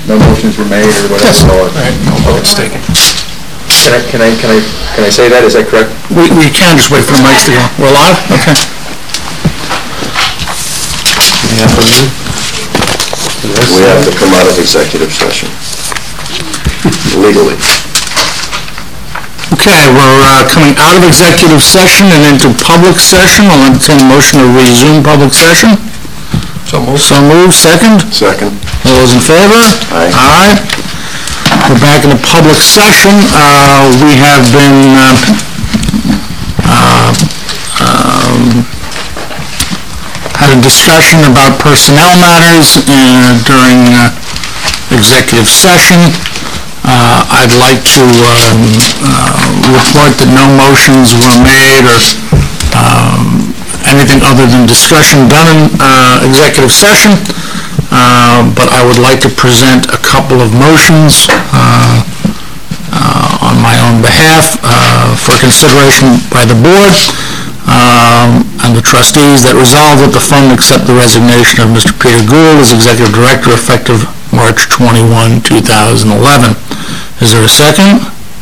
no motions were made or whatever. Yes. Or, Right. No votes taken. Can I say that? Is that correct? We can just wait for the mics to go. We're live? Okay. We have to come out of executive session, legally. Okay, we're coming out of executive session and into public session. I'll entertain a motion to resume public session. So moved. So moved. Second? Second. All those in favor? Aye. Aye. We're back in the public session. We have been had a discussion about personnel matters during executive session. I'd like to report that no motions were made or anything other than discussion done in executive session, but I would like to present a couple of motions on my own behalf for consideration by the board and the trustees, that resolve that the fund accept the resignation of Mr. Peter Gould as Executive Director effective March 21, 2011. Is there a second?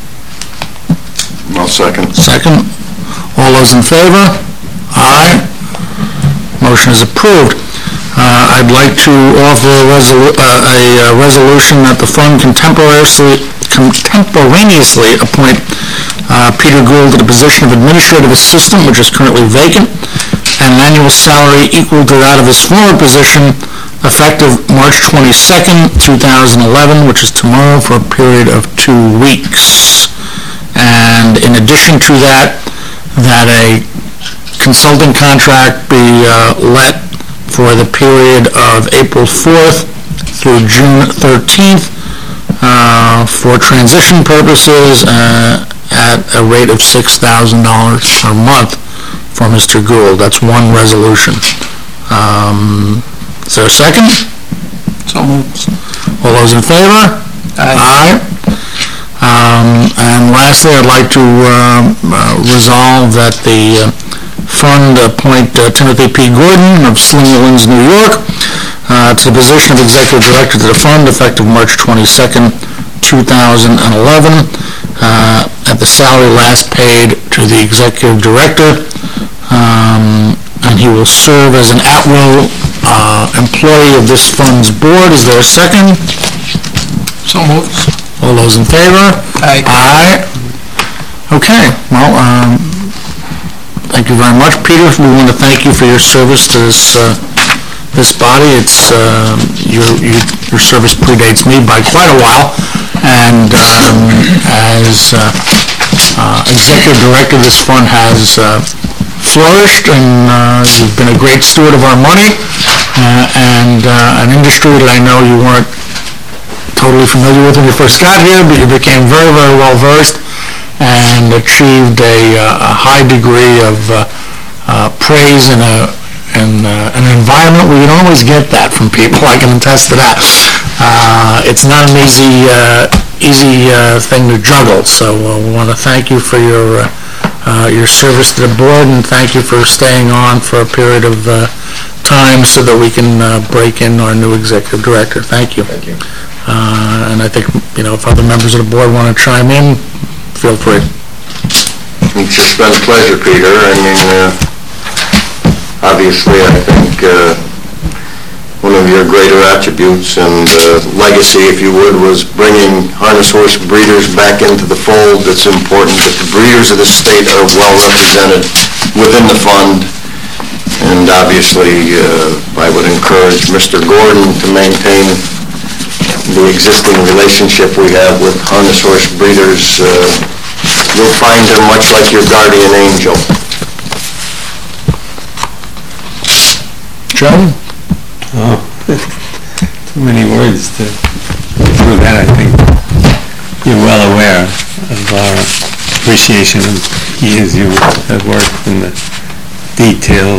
No, second. Second. All those in favor? Aye. Motion is approved. I'd like to offer a resolution that the fund contemporaneously appoint Peter Gould to the position of Administrative Assistant, which is currently vacant, and an annual salary equal to that of his former position, effective March 22nd, 2011, which is tomorrow, for a period of 2 weeks. And in addition to that, that a consulting contract be let for the period of April 4th through June 13th for transition purposes at a rate of $6,000 per month for Mr. Gould. That's one resolution. Is there a second? So moved. All those in favor? Aye. And lastly, I'd like to resolve that the fund appoint Timothy P. Gordon of Slingerlands, New York, to the position of Executive Director to the fund effective March 22nd, 2011, at the salary last paid to the Executive Director, and he will serve as an at-will employee of this fund's board. Is there a second? So moved. All those in favor? Aye. Aye. Okay, well, thank you very much, Peter. We want to thank you for your service to this body. It's your service predates me by quite a while, and as Executive Director, this fund has flourished, and you've been a great steward of our money, and an industry that I know you weren't totally familiar with when you first got here, but you became very, very well versed and achieved a high degree of praise in an environment where you don't always get that from people. I can attest to that. It's not an easy thing to juggle, so we want to thank you for your service to the board, and thank you for staying on for a period of time so that we can break in our new Executive Director. Thank you. Thank you. And I think, if other members of the board want to chime in, feel free. It's just been a pleasure, Peter. I mean, obviously, I think one of your greater attributes and legacy, if you would, was bringing harness horse breeders back into the fold. It's important that the breeders of the state are well represented within the fund. And obviously, I would encourage Mr. Gordon to maintain the existing relationship we have with harness horse breeders. You'll find her much like your guardian angel. Joe? Oh, too many words to through that. I think you're well aware of our appreciation of years you have worked in the detail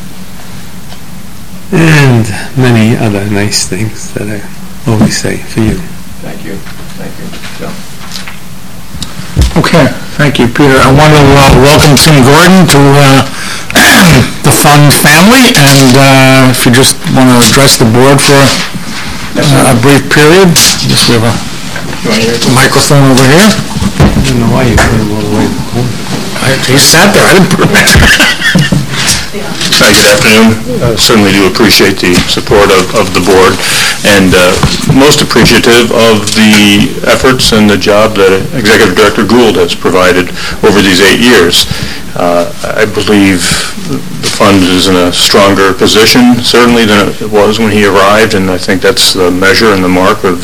and many other nice things that I always say for you. Thank you. Thank you, Joe. Okay, thank you, Peter. I want to welcome Tim Gordon to the fund family, and if you just want to address the board for a brief period. I guess we have a microphone over here. I don't know why you put him all the way in the corner. He sat there, I didn't put him in. Hi, good afternoon. Certainly do appreciate the support of the board, and most appreciative of the efforts and the job that Executive Director Gould has provided over these 8 years. I believe the fund is in a stronger position, certainly, than it was when he arrived, and I think that's the measure and the mark of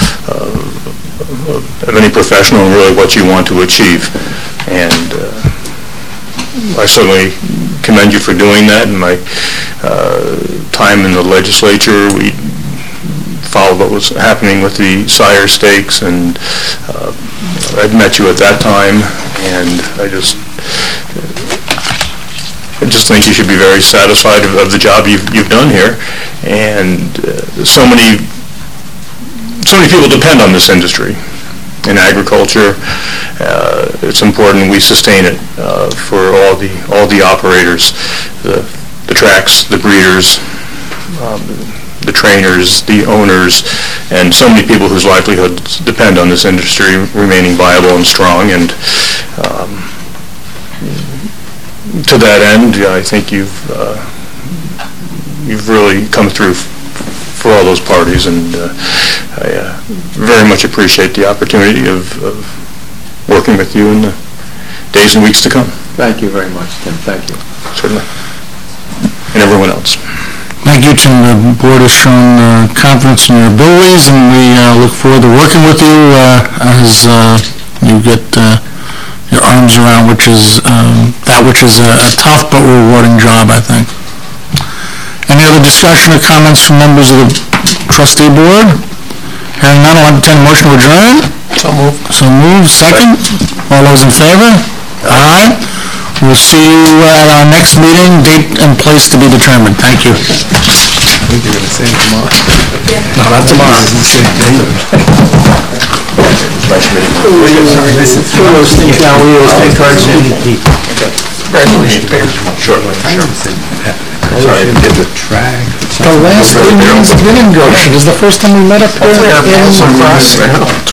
any professional and really what you want to achieve. And I certainly commend you for doing that. In my time in the legislature, we followed what was happening with the sire stakes, and I'd met you at that time, and I just think you should be very satisfied of the job you've done here. And so many people depend on this industry. In agriculture, it's important we sustain it for all the operators, the tracks, the breeders, the trainers, the owners, and so many people whose livelihoods depend on this industry remaining viable and strong. And to that end, I think you've really come through for all those parties, and I very much appreciate the opportunity of working with you in the days and weeks to come. Thank you very much, Tim. Thank you. Certainly. And everyone else. Thank you, Tim. The board has shown confidence in your abilities, and we look forward to working with you as you get your arms around which is a tough but rewarding job, I think. Any other discussion or comments from members of the trustee board? Hearing none, I'll entertain a motion to adjourn. So moved. So moved. Second? All those in favor? Aye. We'll see you at our next meeting, date and place to be determined. Thank you. I think you're going to say it tomorrow. No, not tomorrow. Two of those things down, we always take cards. Sorry, I didn't get the track. The last 3 meetings of Inning Goshen is the first time we met up here in